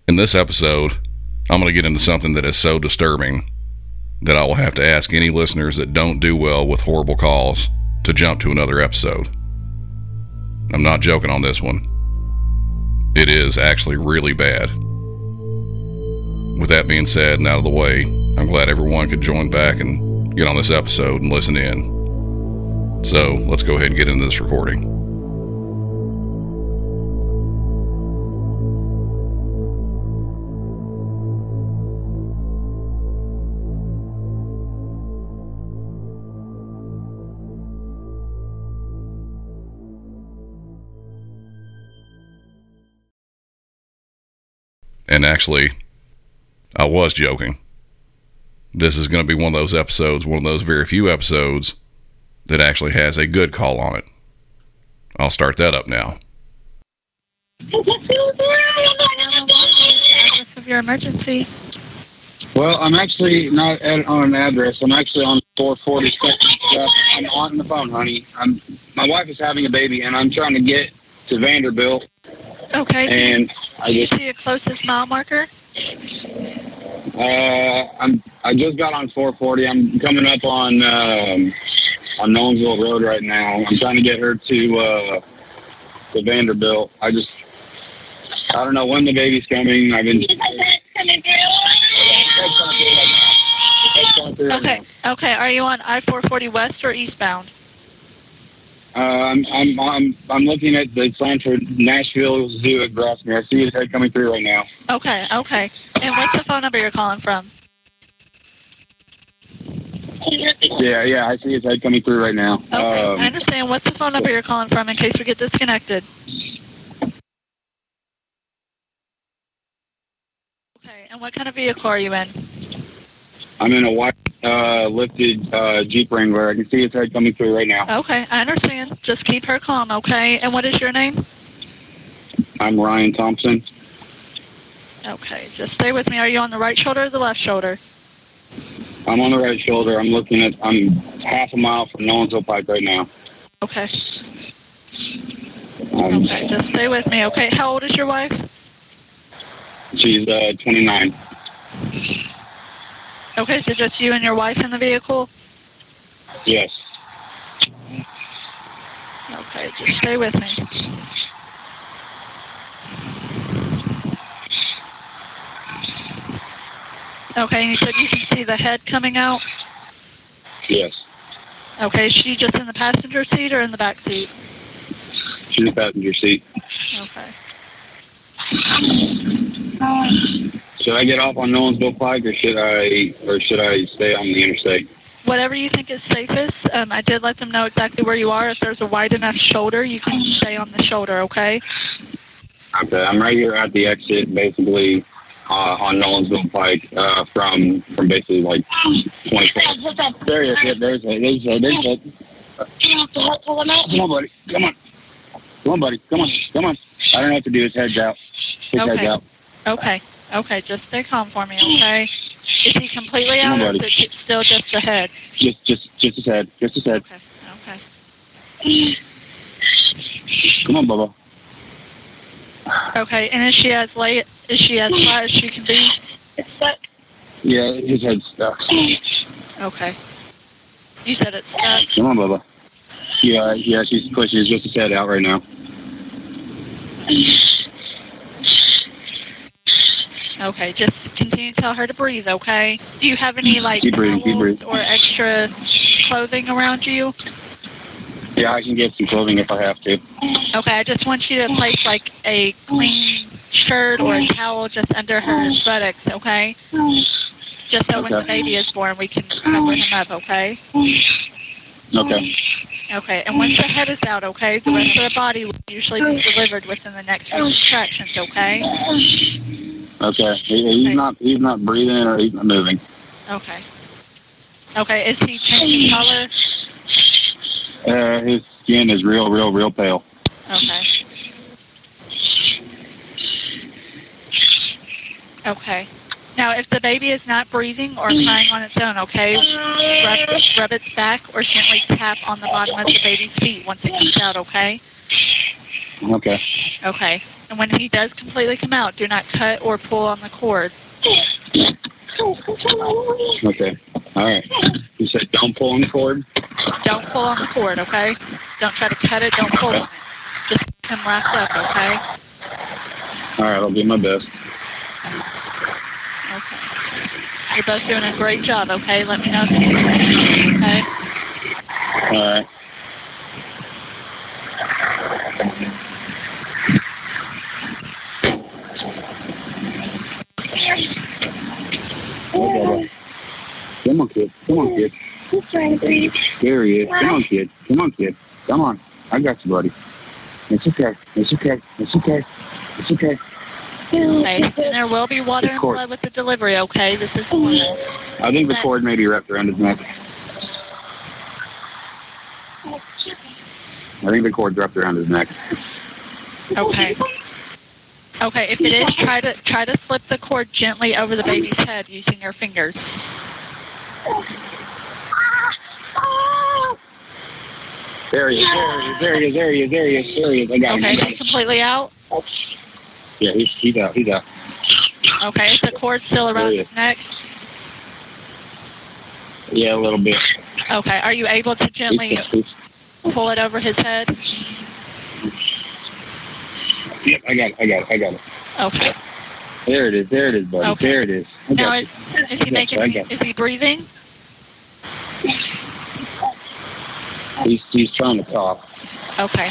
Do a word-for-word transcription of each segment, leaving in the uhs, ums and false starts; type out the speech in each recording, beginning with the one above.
In this episode, I'm going to get into something that is so disturbing that I will have to ask any listeners that don't do well with horrible calls to jump to another episode. I'm not joking on this one. It is actually really bad. With that being said and out of the way, I'm glad everyone could join back and get on this episode and listen in. So let's go ahead and get into this recording. And actually, I was joking. This is going to be one of those episodes, one of those very few episodes that actually has a good call on it. I'll start that up now. Address of your emergency. Well, I'm actually not at, on an address. I'm actually on four forty Second. I'm on the phone, honey. I'm, my wife is having a baby, and I'm trying to get to Vanderbilt. Okay. And I Do you just, see your closest mile marker? uh, I'm, I just got on four forty. I'm coming up on, um, on Nolensville Road right now. I'm trying to get her to, uh, to Vanderbilt. I just, I don't know when the baby's coming. I've been. Okay. Okay. Are you on I four forty West or eastbound? Uh, I'm, I'm, I'm, I'm looking at the sign for Nashville Zoo at Grassmere. I see his head coming through right now. Okay. Okay. And what's the phone number you're calling from? Yeah, yeah, I see his head coming through right now. Okay. Um, I understand. What's the phone number you're calling from in case we get disconnected? Okay. And what kind of vehicle are you in? I'm in a white uh, lifted uh, Jeep Wrangler. I can see his head coming through right now. Okay. I understand. Just keep her calm, okay? And what is your name? I'm Ryan Thompson. Okay. Just stay with me. Are you on the right shoulder or the left shoulder? I'm on the right shoulder. I'm looking at, I'm half a mile from Nolensville Pike right now. Okay. Um, Okay. Just stay with me, okay? How old is your wife? she's uh, twenty-nine. Okay, so just you and your wife in the vehicle? Yes. Okay, just stay with me. Okay, and you said you can see the head coming out? Yes. Okay, is she just in the passenger seat or in the back seat? She's in the passenger seat. Okay. Should I get off on Nolensville Pike, or should I, or should I stay on the interstate? Whatever you think is safest. Um, I did let them know exactly where you are. If there's a wide enough shoulder, you can stay on the shoulder, okay? Okay, I'm right here at the exit, basically uh, on Nolensville Pike, uh, from from basically like twenty-four. There he is. Yeah, there's it. There's it. There's it. Come on, buddy. Come on. Come on, buddy. Come on. Come on. I don't know what to do. His head's out. His Okay. head's out. Okay. Okay, just stay calm for me, okay? Is he completely Come out, on, or is buddy. it still just the head? Just, just, just his head. Just his head. Okay. Okay. Come on, Bubba. Okay, and is she as late? Is she as flat as she can be? It's stuck. Yeah, his head's stuck. Okay. You said it's stuck. Come on, Bubba. Yeah, yeah, she's pushing. Just his head out right now. Okay, just continue to tell her to breathe, okay? Do you have any, like, Keep breathing, keep towels breathing. or extra clothing around you? Yeah, I can get some clothing if I have to. Okay, I just want you to place, like, a clean shirt or a towel just under her buttocks, okay? Just so when the Okay. baby is born, we can cover him up, okay? Okay. Okay, and once the head is out, okay, the rest of the body will usually be delivered within the next few contractions, okay? Okay. He, he's not. He's not breathing or he's not moving. Okay. Okay, is he changing color? Uh, his skin is real, real, real pale. Okay. Okay. Now, if the baby is not breathing or crying on its own, okay, rub, rub its back or gently tap on the bottom of the baby's feet once it comes out, okay? Okay. Okay. And when he does completely come out, do not cut or pull on the cord. Okay. All right. You said don't pull on the cord? Don't pull on the cord, okay? Don't try to cut it. Don't pull on it. Just keep him wrapped up, okay? All right. I'll do my best. Okay. You're both doing a great job, okay? Let me know if you need anything, okay? All right. Come on, kid. Come on, kid. He's trying to breathe. There he is. Come on, kid. Come on, kid. Come on. I got you, buddy. It's okay. It's okay. It's okay. It's okay. Okay. And there will be water and blood with the delivery, okay? This is normal. I think the cord may be wrapped around his neck. I think the cord's wrapped around his neck. Okay. Okay, if it is, try to try to slip the cord gently over the baby's head using your fingers. There he is, there he is, there he is, there he is, there he is, there he is. I got him. Okay, is he completely out? Yeah, he's, he's out, he's out. Okay, is the cord still around his neck? Yeah, a little bit. Okay, are you able to gently pull it over his head? Yep, I got it, I got it, I got it. Okay. There it is, there it is, buddy. Okay. There it is. I now, got is, you. is he making, is he breathing? He's, he's trying to cough. Okay.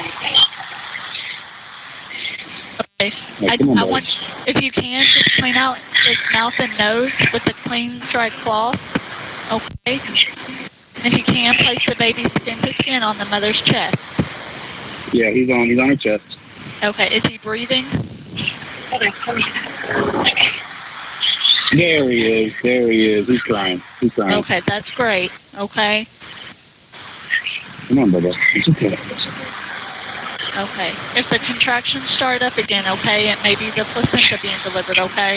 Okay. Hey, I, come on, I buddy. want, if you can, just clean out his mouth and nose with a clean, dry cloth. Okay. And if you can, place the baby's skin to skin on the mother's chest. Yeah, he's on, he's on her chest. Okay. Is he breathing? There he is, there he is. He's crying, he's crying. Okay, that's great. Okay. Come on, Bubba. It's okay. Okay. If the contractions start up again, okay, it may be the placenta being delivered, okay?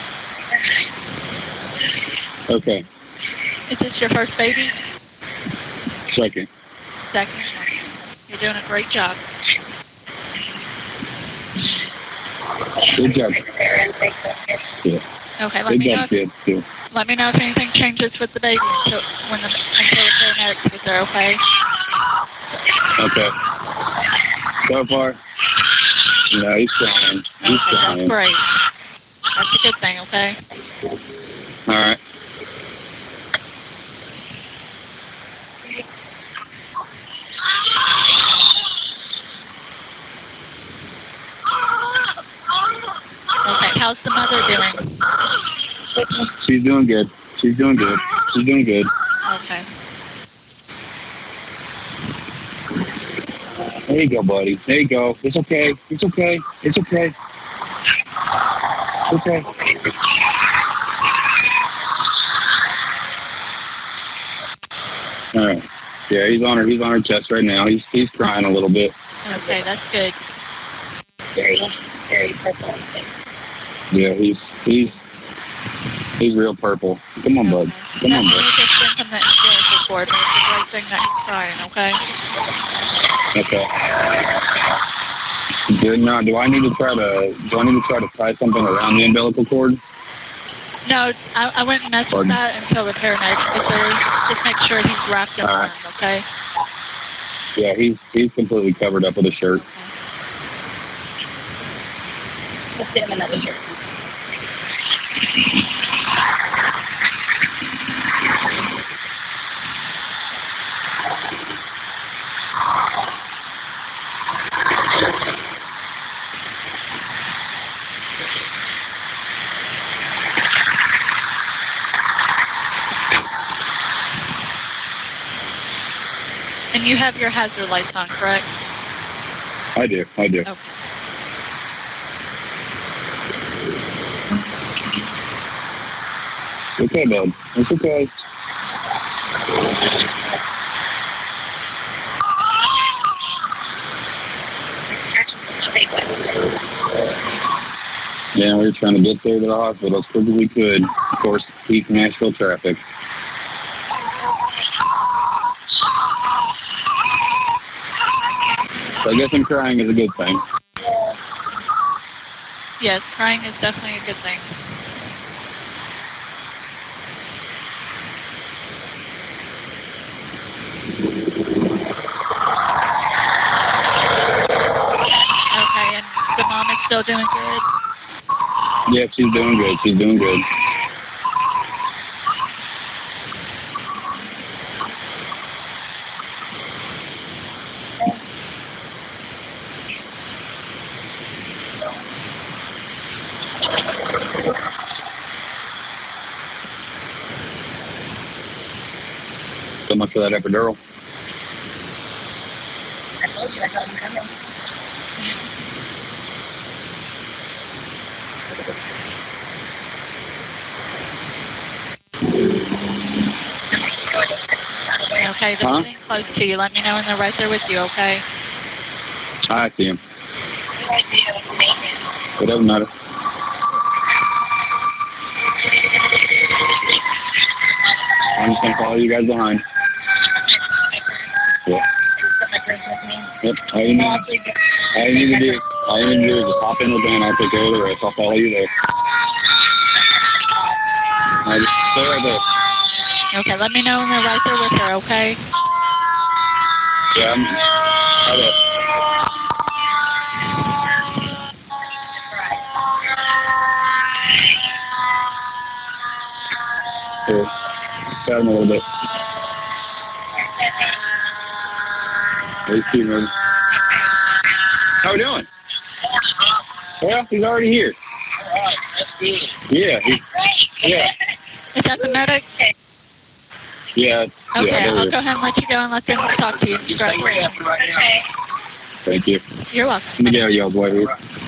Okay. Is this your first baby? Second. Second. You're doing a great job. Good job. Yeah. Okay, let Good me know. job, If, kid. Too. let me know if anything changes with the baby until when the until the paramedics get there. Okay. Okay. So far, no, he's crying. He's Okay, crying. that's great. That's a good thing. Okay. All right. Okay. How's the mother doing? She's doing good. She's doing good. She's doing good. Okay. There you go, buddy. There you go. It's okay. It's okay. It's okay. It's okay. All right. Yeah, he's on her. He's on her chest right now. He's he's crying a little bit. Okay, that's good. Very, very purple. Yeah, he's he's he's real purple. Come on, bud. Come on, bud. Just send him that umbilical cord. It's a great thing that he's crying. Okay. Okay. Do, now, do I need to try to do I need to try to tie something around the umbilical cord? No, I, I wouldn't mess with that until the paramedics get there. Just make sure he's wrapped up All right. in him, okay? Yeah, he's he's completely covered up with a shirt. Let's get him another shirt. And you have your hazard lights on, correct? I do. I do. Okay. It's okay, bud. It's okay. Yeah, we were trying to get there to the hospital as quick as we could. Of course, peak Nashville traffic. So I guess I'm crying is a good thing. Yes, crying is definitely a good thing. Okay, and the mom is still doing good? Yeah, she's doing good. She's doing good. So much for that epidural. I told you I saw you coming. Okay, they're Huh? getting close to you. Let me know when they're right there with you, okay? I see him. It doesn't matter. I'm just going to follow you guys behind. Yeah. Yep. All you need, all you need to do, all you need to do is just hop in the van. I'll take care of the rest. I'll follow you there. All right, just stay right there. Okay, let me know when they're right there with her, okay? Yeah, I'm, I will. Here, pat him a little bit. He's cute, man. How we doing? Well, he's already here. Yeah, he's, yeah, Is that the medic? yeah. Okay, yeah, I'll go ahead and let you go and let them talk to you. Thank you. You're welcome. Let me get out, y'all, boy.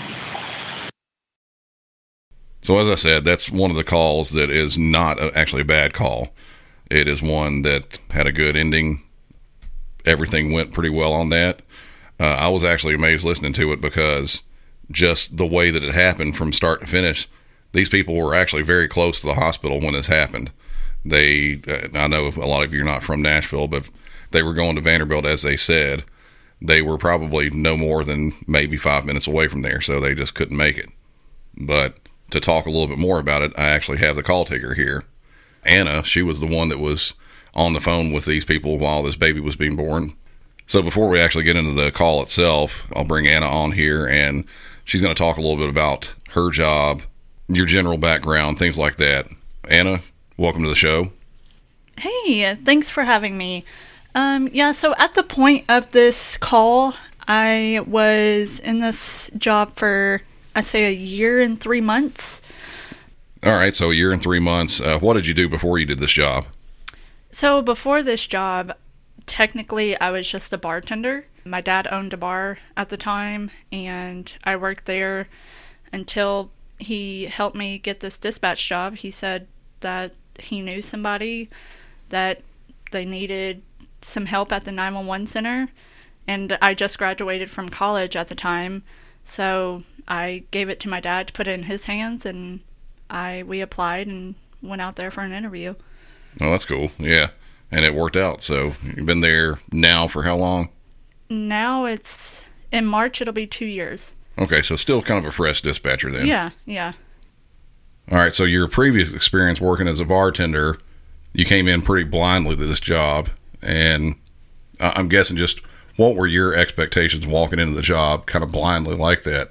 So as I said, that's one of the calls that is not a, actually a bad call. It is one that had a good ending. Everything went pretty well on that. Uh, I was actually amazed listening to it because just the way that it happened from start to finish, these people were actually very close to the hospital when this happened. They, uh, I know a lot of you are not from Nashville, but they were going to Vanderbilt, as they said. They were probably no more than maybe five minutes away from there, so they just couldn't make it. But to talk a little bit more about it, I actually have the call taker here. Anna, she was the one that was on the phone with these people while this baby was being born. So before we actually get into the call itself, I'll bring Anna on here, and she's going to talk a little bit about her job, your general background, things like that. Anna, welcome to the show. Hey, thanks for having me. Um, yeah, so at the point of this call, I was in this job for, I'd say, a year and three months. All right, so a year and three months. Uh, what did you do before you did this job? So before this job, technically I was just a bartender. My dad owned a bar at the time, and I worked there until he helped me get this dispatch job. He said that he knew somebody that they needed some help at the nine one one center, and I just graduated from college at the time, so I gave it to my dad to put it in his hands, and I we applied and went out there for an interview. Oh, that's cool. Yeah. And it worked out. So you've been there now for how long? Now it's, in March, it'll be two years. Okay, so still kind of a fresh dispatcher then. Yeah, yeah. All right, so your previous experience working as a bartender, you came in pretty blindly to this job, and I'm guessing just what were your expectations walking into the job kind of blindly like that?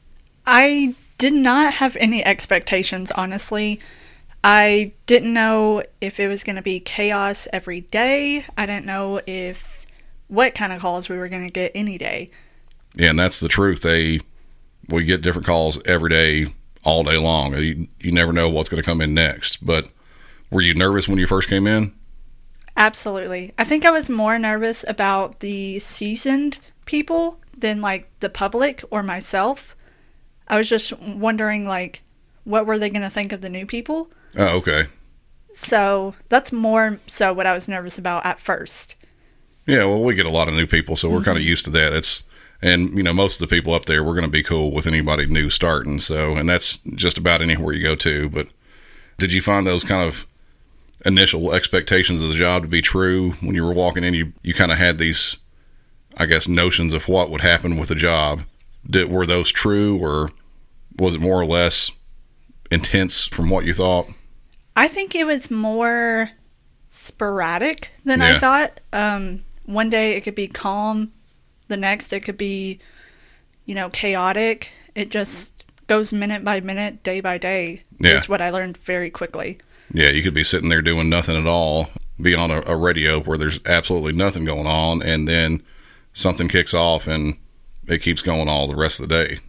I did not have any expectations, honestly. I didn't know if it was going to be chaos every day. I didn't know if what kind of calls we were going to get any day. Yeah, and that's the truth. They we get different calls every day, all day long. You, you never know what's going to come in next. But were you nervous when you first came in? Absolutely. I think I was more nervous about the seasoned people than like the public or myself. I was just wondering, like, what were they going to think of the new people? Oh, okay. So that's more so what I was nervous about at first. Yeah, well, we get a lot of new people, so we're mm-hmm. kind of used to that. It's and you know, most of the people up there, we're going to be cool with anybody new starting. So, and that's just about anywhere you go to. But did you find those kind of initial expectations of the job to be true when you were walking in? You you kind of had these, I guess, notions of what would happen with the job. Did were those true, or Was it more or less intense from what you thought? I think it was more sporadic than Yeah. I thought. Um, one day it could be calm. The next it could be, you know, chaotic. It just goes minute by minute, day by day. Yeah. Is what I learned very quickly. Yeah, you could be sitting there doing nothing at all, be on a, a radio where there's absolutely nothing going on, and then something kicks off and it keeps going all the rest of the day.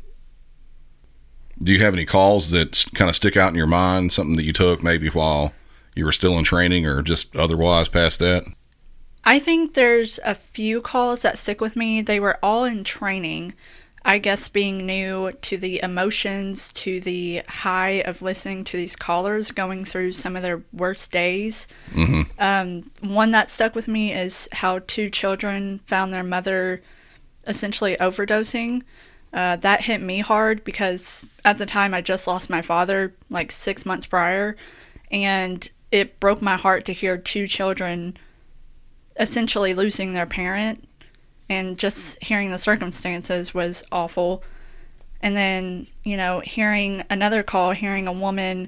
Do you have any calls that kind of stick out in your mind, something that you took maybe while you were still in training or just otherwise past that? I think there's a few calls that stick with me. They were all in training. I guess being new to the emotions, to the high of listening to these callers going through some of their worst days. Mm-hmm. Um, one that stuck with me is how two children found their mother essentially overdosing. Uh, that hit me hard because at the time I just lost my father like six months prior, and it broke my heart to hear two children essentially losing their parent, and just hearing the circumstances was awful. And then, you know, hearing another call, hearing a woman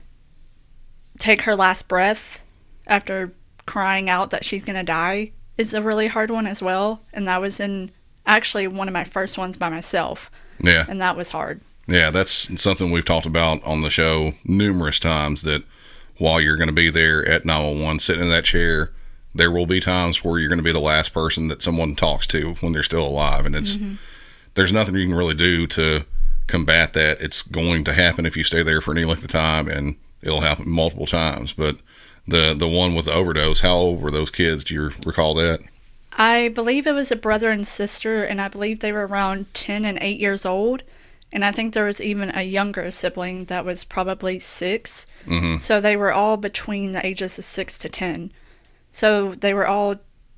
take her last breath after crying out that she's going to die is a really hard one as well. And that was in actually one of my first ones by myself. Yeah. And that was hard. Yeah, that's something we've talked about on the show numerous times, that while you're going to be there at nine one one sitting in that chair, there will be times where you're going to be the last person that someone talks to when they're still alive. And it's, mm-hmm. there's nothing you can really do to combat that. It's going to happen if you stay there for any length of time, and it'll happen multiple times. But the, the one with the overdose, how old were those kids? Do you recall that? I believe it was a brother and sister, and I believe they were around ten and eight years old. And I think there was even a younger sibling that was probably six. Mm-hmm. So they were all between the ages of six to ten. So they were all,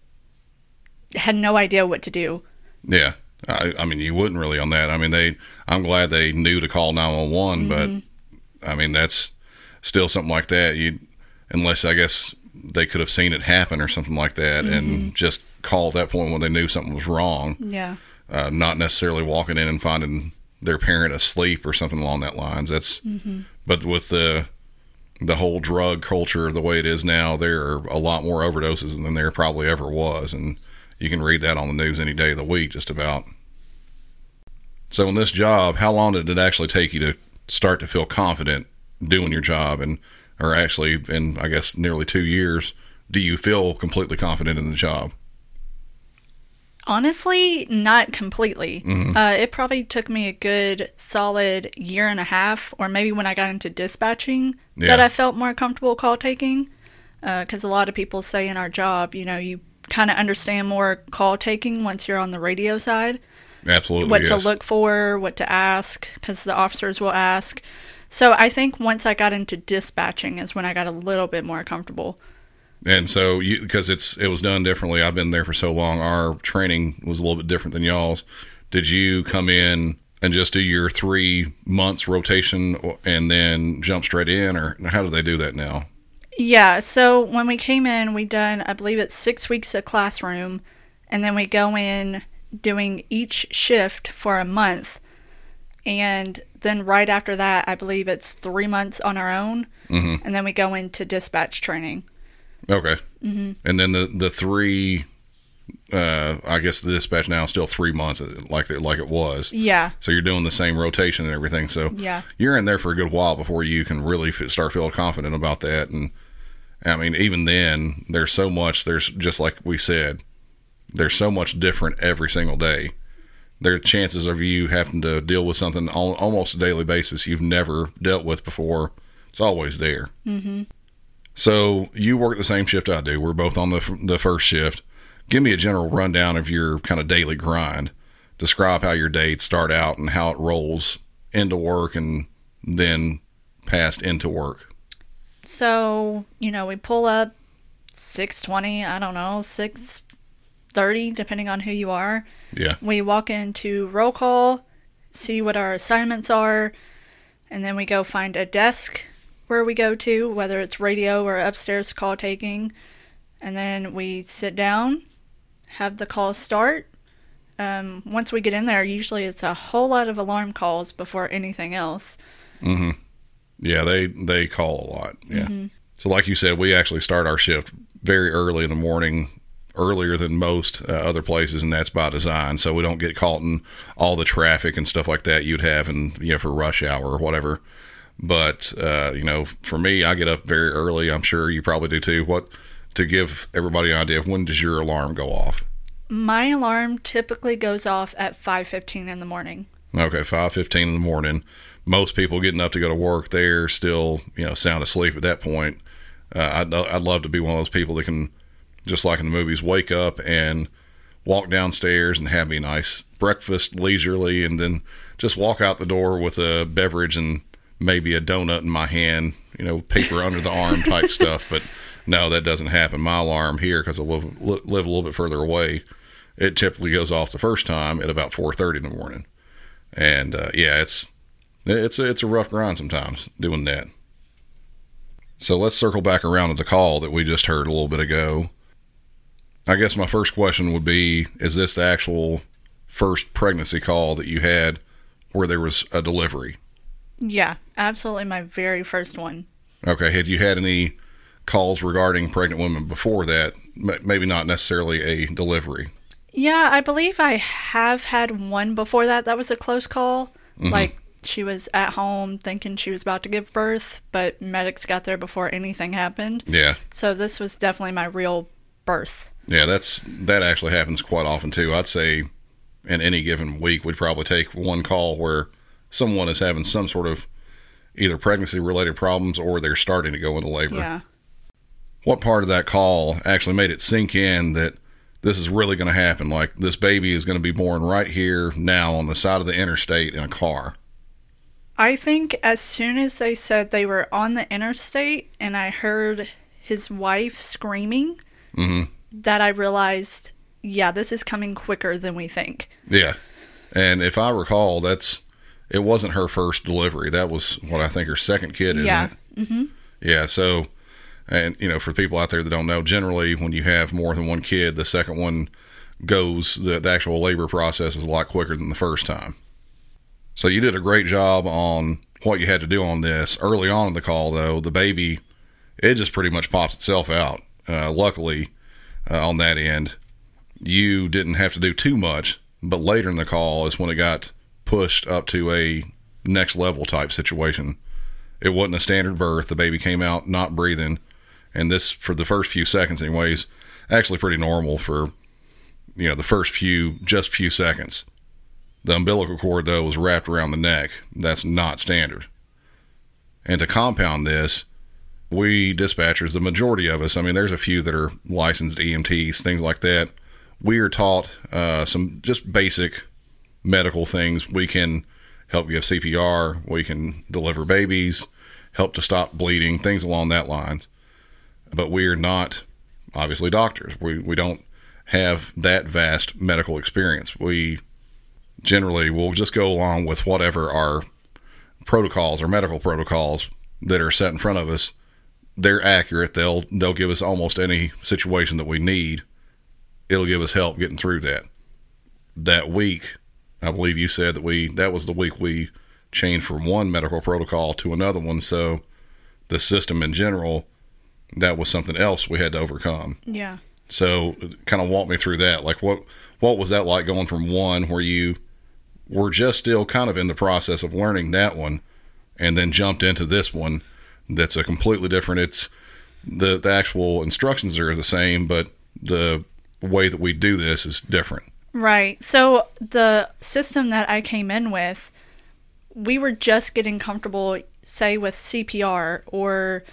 had no idea what to do. Yeah. I, I mean, you wouldn't really on that. I mean, they, I'm glad they knew to call nine one one, mm-hmm. but I mean, that's still something like that. You, unless I guess they could have seen it happen or something like that, mm-hmm. and just call at that point when they knew something was wrong. Yeah. Uh, not necessarily walking in and finding their parent asleep or something along that lines. That's, mm-hmm. but with the, the whole drug culture the way it is now, there are a lot more overdoses than there probably ever was. And you can read that on the news any day of the week, just about. So in this job, how long did it actually take you to start to feel confident doing your job? And, or actually in, I guess, nearly two years, do you feel completely confident in the job? Honestly, not completely. Mm-hmm. Uh, it probably took me a good solid year and a half, or maybe when I got into dispatching, yeah. that I felt more comfortable call taking. Because uh, a lot of people say in our job, you know, you kind of understand more call taking once you're on the radio side. Absolutely, What yes. to look for, what to ask, because the officers will ask. So I think once I got into dispatching is when I got a little bit more comfortable. And so, you, because it's it was done differently, I've been there for so long, our training was a little bit different than y'all's. Did you come in and just do your three months rotation and then jump straight in, or how do they do that now? Yeah, so when we came in, we done, I believe it's six weeks of classroom, and then we go in doing each shift for a month. And then right after that, I believe it's three months on our own, mm-hmm. and then we go into dispatch training. Okay. Mm-hmm. And then the, the three, uh, I guess the dispatch now is still three months like it, like it was. Yeah. So you're doing the same rotation and everything. So yeah. you're in there for a good while before you can really f- start feeling confident about that. And I mean, even then, there's so much, there's just like we said, there's so much different every single day. There are chances of you having to deal with something on almost a daily basis you've never dealt with before. It's always there. Mm-hmm. So you work the same shift I do. We're both on the the first shift. Give me a general rundown of your kind of daily grind. Describe how your days start out and how it rolls into work and then past into work. So, you know, we pull up six twenty, I don't know, six thirty, depending on who you are. Yeah. We walk into roll call, see what our assignments are, and then we go find a desk where we go to, whether it's radio or upstairs call taking, and then we sit down, have the call start. Um, once we get in there, usually it's a whole lot of alarm calls before anything else. Mm-hmm. Yeah, they, they call a lot. Yeah. Mm-hmm. So like you said, we actually start our shift very early in the morning, earlier than most uh, other places, and that's by design. So we don't get caught in all the traffic and stuff like that you'd have in, you know, for rush hour or whatever. But, uh, you know, for me, I get up very early. I'm sure you probably do too. What, to give everybody an idea of when does your alarm go off? My alarm typically goes off at five fifteen in the morning. Okay, five fifteen in the morning. Most people getting up to go to work, they're still, you know, sound asleep at that point. Uh, I'd, I'd love to be one of those people that can, just like in the movies, wake up and walk downstairs and have me a nice breakfast leisurely, and then just walk out the door with a beverage and maybe a donut in my hand, you know, paper under the arm type stuff. But no, that doesn't happen. My alarm here, because I live, live a little bit further away, it typically goes off the first time at about four thirty in the morning. And uh, yeah, it's it's a, it's a rough grind sometimes doing that. So let's circle back around to the call that we just heard a little bit ago. I guess my first question would be, is this the actual first pregnancy call that you had where there was a delivery? Yeah, absolutely my very first one. Okay. Had you had any calls regarding pregnant women before that? M- maybe not necessarily a delivery. Yeah, I believe I have had one before that. That was a close call. Mm-hmm. Like, she was at home thinking she was about to give birth, but medics got there before anything happened. Yeah. So this was definitely my real birth. Yeah, that's that actually happens quite often too. I'd say in any given week, we'd probably take one call where someone is having some sort of either pregnancy-related problems or they're starting to go into labor. Yeah. What part of that call actually made it sink in that this is really going to happen? Like, this baby is going to be born right here now on the side of the interstate in a car. I think as soon as they said they were on the interstate and I heard his wife screaming, mm-hmm. that I realized, yeah, this is coming quicker than we think. Yeah. And if I recall, that's it wasn't her first delivery. That was what I think her second kid, isn't yeah. it? Mm-hmm. Yeah. So, and, you know, for people out there that don't know, generally when you have more than one kid, the second one goes, the, the actual labor process is a lot quicker than the first time. So you did a great job on what you had to do on this. Early on in the call, though, the baby, it just pretty much pops itself out. Uh, luckily, uh, on that end, you didn't have to do too much, but later in the call is when it got pushed up to a next level type situation. It wasn't a standard birth. The baby came out not breathing, and this, for the first few seconds anyways, actually pretty normal for, you know, the first few, just few seconds. The umbilical cord, though, was wrapped around the neck. That's not standard. And to compound this, we dispatchers, the majority of us, I mean, there's a few that are licensed E M Ts, things like that. We are taught uh, some just basic medical things. We can help give C P R. We can deliver babies, help to stop bleeding, things along that line. But we are not, obviously, doctors. We, we don't have that vast medical experience. We generally will just go along with whatever our protocols or medical protocols that are set in front of us. They're accurate. They'll they'll give us almost any situation that we need. It'll give us help getting through that. That week, I believe you said that we that was the week we changed from one medical protocol to another one. So the system in general, that was something else we had to overcome. Yeah. So kind of walk me through that. Like what what was that like going from one where you were just still kind of in the process of learning that one and then jumped into this one that's a completely different, it's the, the actual instructions are the same, but the way that we do this is different. Right. So the system that I came in with, we were just getting comfortable, say, with C P R or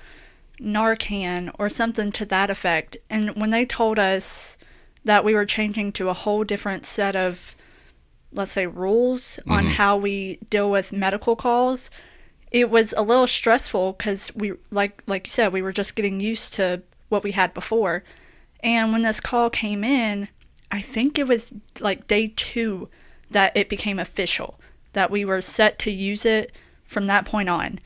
Narcan or something to that effect. And when they told us that we were changing to a whole different set of, let's say, rules mm-hmm. on how we deal with medical calls, it was a little stressful because we, like like you said, we were just getting used to what we had before. And when this call came in, I think it was like day two that it became official, that we were set to use it from that point on.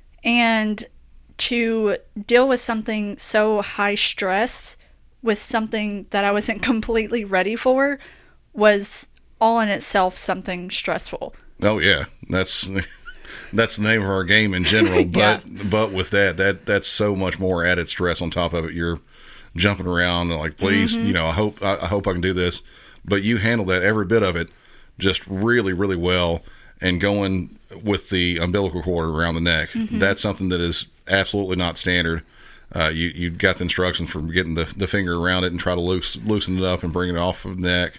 And to deal with something so high stress with something that I wasn't completely ready for was all in itself something stressful. Oh yeah, that's that's the name of our game in general. But yeah. but with that, that that's so much more added stress on top of it. You're jumping around and like, please, mm-hmm. you know, I hope I, I hope I can do this. But you handle that every bit of it just really, really well. And going with the umbilical cord around the neck, mm-hmm. that's something that is absolutely not standard. Uh, you you got the instructions for getting the, the finger around it and try to loose, loosen it up and bring it off of the neck.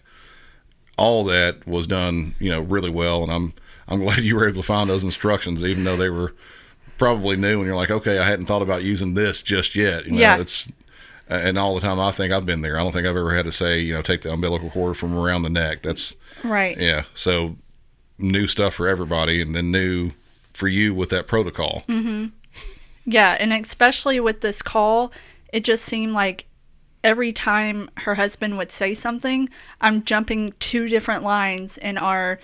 All that was done, you know, really well, and I'm I'm glad you were able to find those instructions, even though they were probably new. And you're like, okay, I hadn't thought about using this just yet. You know, yeah. It's and all the time I think I've been there. I don't think I've ever had to say, you know, take the umbilical cord from around the neck. That's right. Yeah. So new stuff for everybody, and then new for you with that protocol. Mm-hmm. Yeah, and especially with this call, it just seemed like every time her husband would say something, I'm jumping two different lines in our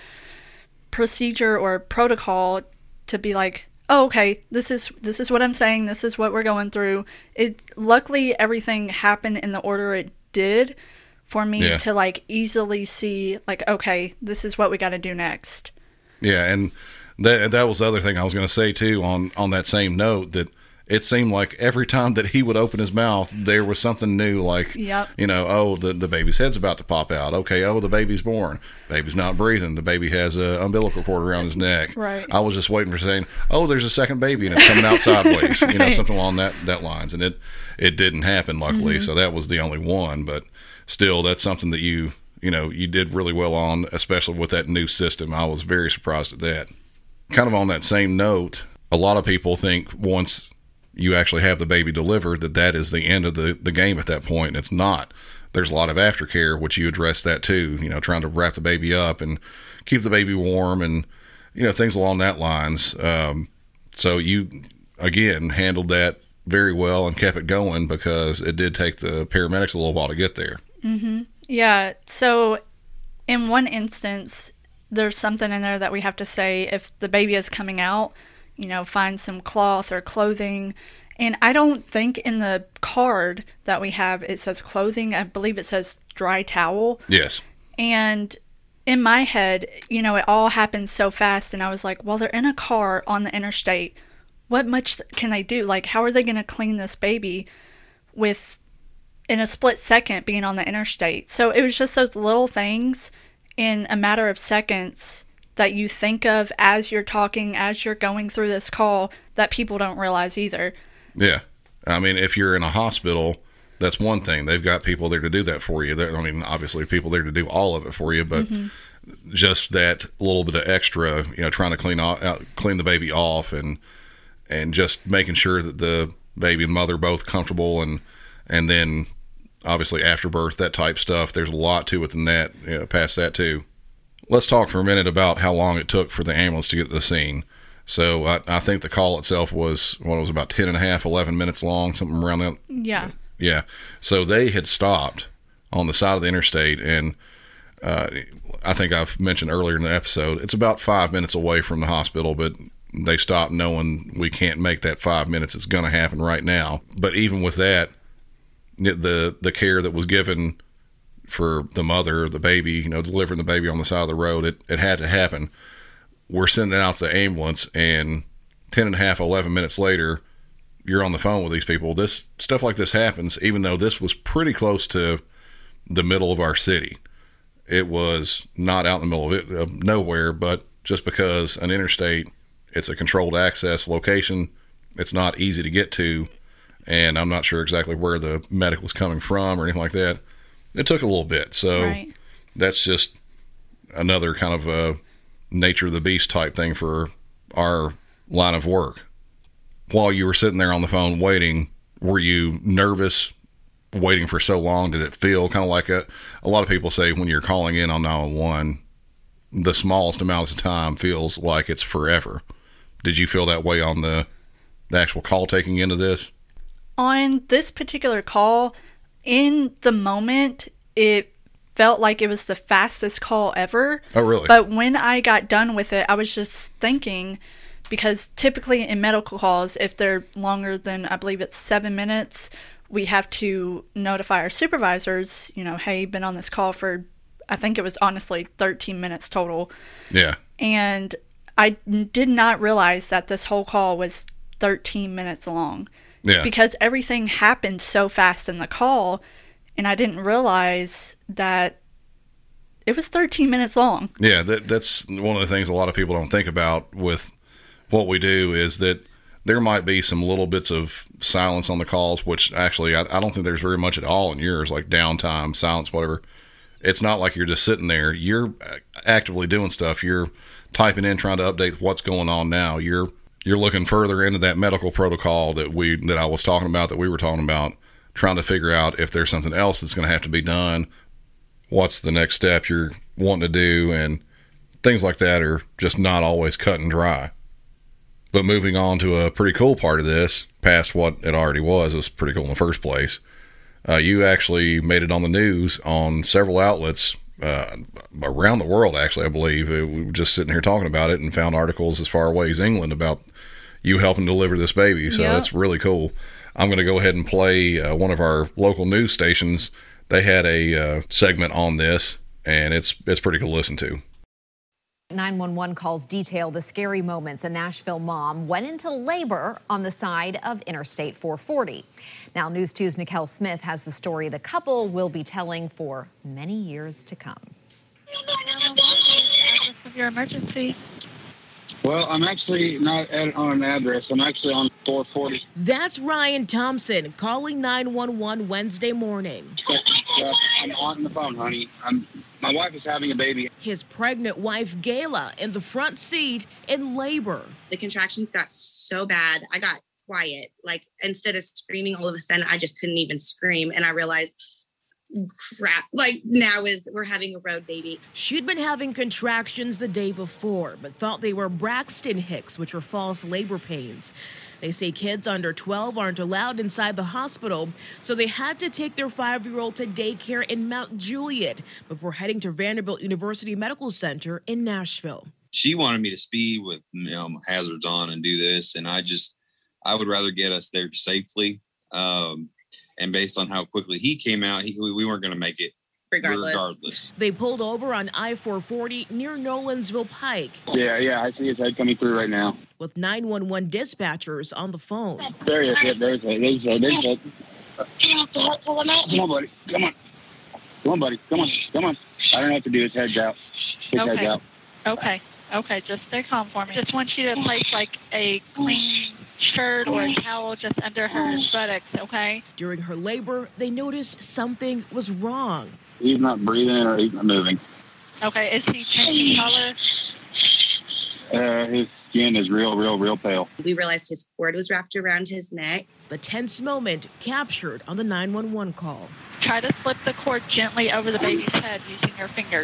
procedure or protocol to be like, oh, okay, this is this is what I'm saying, this is what we're going through. It luckily everything happened in the order it did for me yeah. to like easily see like, okay, this is what we got to do next. Yeah, and that that was the other thing I was going to say too on on that same note, that it seemed like every time that he would open his mouth, there was something new, like, yep. you know, oh, the, the baby's head's about to pop out. Okay, oh, the baby's born. Baby's not breathing. The baby has a umbilical cord around his neck. Right. I was just waiting for saying, oh, there's a second baby and it's coming out sideways, right. you know, something along that, that lines. And it, it didn't happen, luckily, mm-hmm. so that was the only one. But still, that's something that you, you know, you did really well on, especially with that new system. I was very surprised at that. Kind of on that same note, a lot of people think once you actually have the baby delivered that that is the end of the, the game at that point, and it's not. There's a lot of aftercare, which you address that too, you know, trying to wrap the baby up and keep the baby warm and, you know, things along that lines. Um, so you, again, handled that very well and kept it going, because it did take the paramedics a little while to get there. Mm-hmm. Yeah. So in one instance, there's something in there that we have to say if the baby is coming out, you know, find some cloth or clothing. And I don't think in the card that we have, it says clothing. I believe it says dry towel. Yes. And in my head, you know, it all happened so fast. And I was like, well, they're in a car on the interstate. What much can they do? Like, how are they going to clean this baby with, in a split second, being on the interstate? So it was just those little things in a matter of seconds that you think of as you're talking, as you're going through this call, that people don't realize either. Yeah. I mean, if you're in a hospital, that's one thing. They've got people there to do that for you. They're, I mean, obviously people there to do all of it for you, but mm-hmm. just that little bit of extra, you know, trying to clean off, out, clean the baby off and, and just making sure that the baby and mother are both comfortable, and, and then obviously after birth, that type stuff. There's a lot to it than that, you know, past that too. Let's talk for a minute about how long it took for the ambulance to get to the scene. So I, I think the call itself was, what, it was about ten and a half, eleven minutes long, something around that. Yeah. Yeah. So they had stopped on the side of the interstate, and uh, I think I've mentioned earlier in the episode, it's about five minutes away from the hospital, but they stopped knowing we can't make that five minutes. It's going to happen right now. But even with that, the the care that was given for the mother, the baby, you know, delivering the baby on the side of the road, it, it had to happen. We're sending out the ambulance, and ten and a half, eleven minutes later, you're on the phone with these people. This stuff like this happens, even though this was pretty close to the middle of our city. It was not out in the middle of, it, of nowhere, but just because an interstate, it's a controlled access location, it's not easy to get to, and I'm not sure exactly where the medic was coming from or anything like that. It took a little bit, so right. That's just another kind of a nature of the beast type thing for our line of work. While you were sitting there on the phone waiting, were you nervous waiting for so long? Did it feel kind of like a, a lot of people say when you're calling in on nine one one, the smallest amount of time feels like it's forever. Did you feel that way on the, the actual call taking into this? On this particular call, in the moment, it felt like it was the fastest call ever. Oh, really? But when I got done with it, I was just thinking, because typically in medical calls, if they're longer than, I believe it's seven minutes, we have to notify our supervisors, you know, hey, been on this call for I think it was honestly thirteen minutes total. Yeah. And I did not realize that this whole call was thirteen minutes long. Yeah. Because everything happened so fast in the call, and I didn't realize that it was thirteen minutes long. Yeah, that, that's one of the things a lot of people don't think about with what we do is that there might be some little bits of silence on the calls, which actually I, I don't think there's very much at all in yours, like downtime, silence, whatever. It's not like you're just sitting there. You're actively doing stuff. You're typing in, trying to update what's going on now. You're you're looking further into that medical protocol that we that I was talking about, that we were talking about, trying to figure out if there's something else that's going to have to be done. What's the next step you're wanting to do, and things like that are just not always cut and dry. But moving on to a pretty cool part of this, past what it already was, it was pretty cool in the first place. Uh, you actually made it on the news on several outlets uh, around the world, actually, I believe. Uh, we were just sitting here talking about it and found articles as far away as England about you helping deliver this baby. So yep. That's really cool. I'm going to go ahead and play uh, one of our local news stations. They had a uh, segment on this, and it's it's pretty cool to listen to. nine one one calls detail the scary moments a Nashville mom went into labor on the side of Interstate four forty. Now, News two's Nicole Smith has the story the couple will be telling for many years to come. Of your emergency. Well, I'm actually not at, on an address. I'm actually on four forty. That's Ryan Thompson calling nine one one Wednesday morning. Uh, I'm on the phone, honey. I'm, my wife is having a baby. His pregnant wife, Gayla, in the front seat in labor. The contractions got so bad, I got quiet. Like, instead of screaming, all of a sudden, I just couldn't even scream. And I realized, crap, like, now is we're having a road baby. She'd been having contractions the day before, but thought they were Braxton Hicks, which were false labor pains. They say kids under twelve aren't allowed inside the hospital, so they had to take their five-year-old to daycare in Mount Juliet before heading to Vanderbilt University Medical Center in Nashville. She wanted me to speed with, you know, hazards on and do this, and I just, I would rather get us there safely. Um, and based on how quickly he came out, he, we weren't going to make it. Regardless. Regardless. They pulled over on I four forty near Nolensville Pike. Yeah, yeah, I see his head coming through right now. With nine one one dispatchers on the phone. There he is. Yeah, there's a, there's a, there's a. Come on, buddy. Come on. Come on, buddy. Come on. Come on. I don't have to do his head's out. His Okay. head's out. Okay. Okay, just stay calm for me. Just want you to place like a clean shirt or a towel just under her buttocks, okay? During her labor, they noticed something was wrong. He's not breathing or he's not moving. Okay, is he changing color? Uh, his skin is real, real, real pale. We realized his cord was wrapped around his neck. The tense moment captured on the nine one one call. Try to slip the cord gently over the baby's head using your fingers.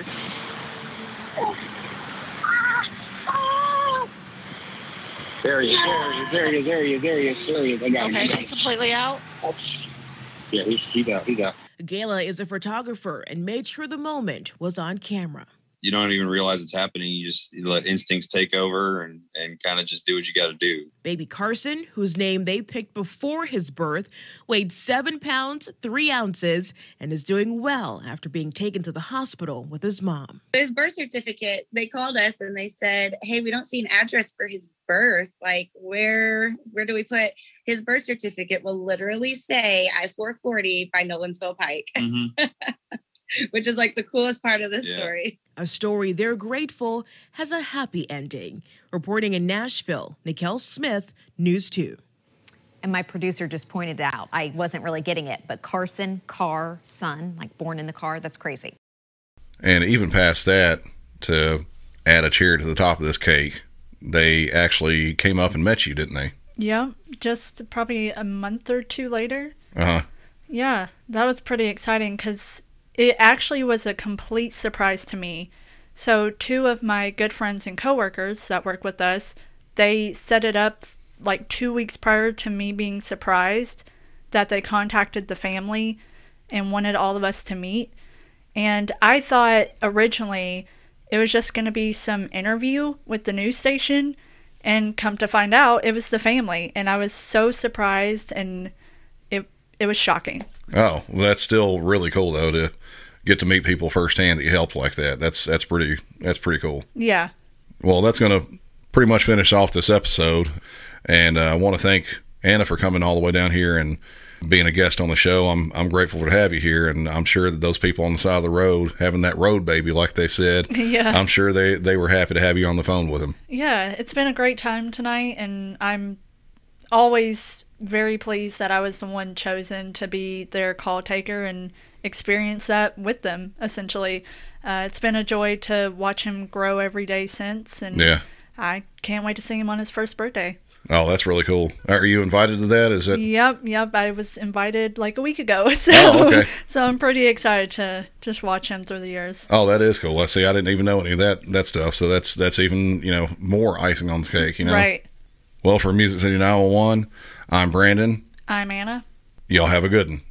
There he is, there he is, there he is, there he is, there he is, there he is. I got him. Okay, I got he's him. completely out? Yeah, he's, he's out, he's out. Gayla is a photographer and made sure the moment was on camera. You don't even realize it's happening. You just you let instincts take over and, and kind of just do what you got to do. Baby Carson, whose name they picked before his birth, weighed seven pounds, three ounces, and is doing well after being taken to the hospital with his mom. His birth certificate, they called us and they said, hey, we don't see an address for his birth. Like, where where do we put his birth certificate? Will literally say I four forty by Nolensville Pike, Mm-hmm. which is like the coolest part of this Yeah. story. A story they're grateful has a happy ending. Reporting in Nashville, Nicole Smith, News two. And my producer just pointed out, I wasn't really getting it, but Carson, car, son, like born in the car, that's crazy. And even past that, to add a cherry to the top of this cake, they actually came up and met you, didn't they? Yeah, just probably a month or two later. Uh-huh. Yeah, that was pretty exciting because it actually was a complete surprise to me. So two of my good friends and coworkers that work with us, they set it up like two weeks prior to me being surprised that they contacted the family and wanted all of us to meet. And I thought originally it was just going to be some interview with the news station, and come to find out it was the family. And I was so surprised, and it it was shocking. Oh, well, that's still really cool, though, to get to meet people firsthand that you helped like that. That's that's pretty that's pretty cool. Yeah. Well, that's going to pretty much finish off this episode. And uh, I want to thank Anna for coming all the way down here and being a guest on the show. I'm I'm grateful to have you here, and I'm sure that those people on the side of the road, having that road baby, like they said, yeah. I'm sure they, they were happy to have you on the phone with them. Yeah, it's been a great time tonight, and I'm always very pleased that I was the one chosen to be their call taker and experience that with them, essentially. Uh, it's been a joy to watch him grow every day since, and yeah. I can't wait to see him on his first birthday. Oh, that's really cool. Are you invited to that? Is it? Yep, yep. I was invited like a week ago, so oh, okay. so I'm pretty excited to just watch him through the years. Oh, that is cool. Let's see, I didn't even know any of that that stuff, so that's that's even you know more icing on the cake. You know, right? Well, for Music City nine one one, I'm Brandon. I'm Anna. Y'all have a good one.